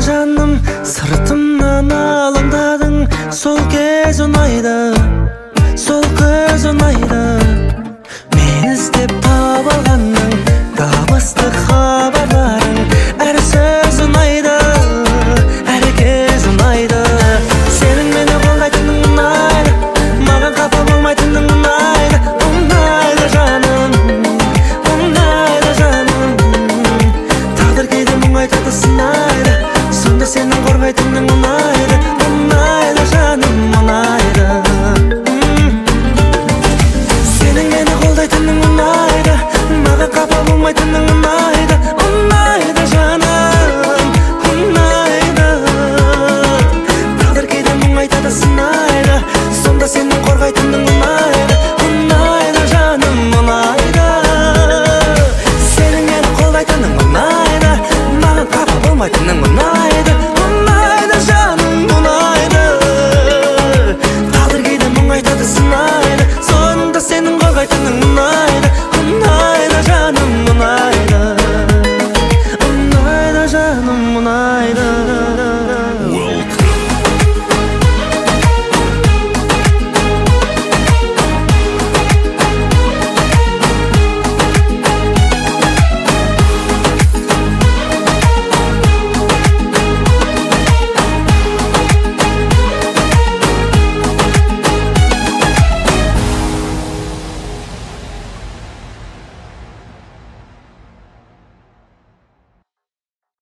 жаным, сыртымнан алаңдадың. Сол кез ұнайды, сол көз ұнайды. Мен іздеп таба алғанның табысты хабарларың. Әр сөз ұнайды, әр кез ұнайды. Сенің мені қолдайтының ұнайды, маған қапа болмайтының ұнайды. Ұнайды жаным, ұнайды жаным. Тағдыр кейде мұңайтады, сынайды, сонда сенің қорғайтының ұнайды. Ұнайды жаным, ұнайды. Сенің мені қолдайтының ұнайды, маған қапа болмайтының ұнайды. Ұнайды жаным, ұнайды. Тағдыр кейде мұңайтады, сынайды, сонда сенің қорғайтының ұнайды. Ұнайды жаным, ұнайды. Сенің мені қолдайтының ұнайды, маған қапа болмайтының ұнайды.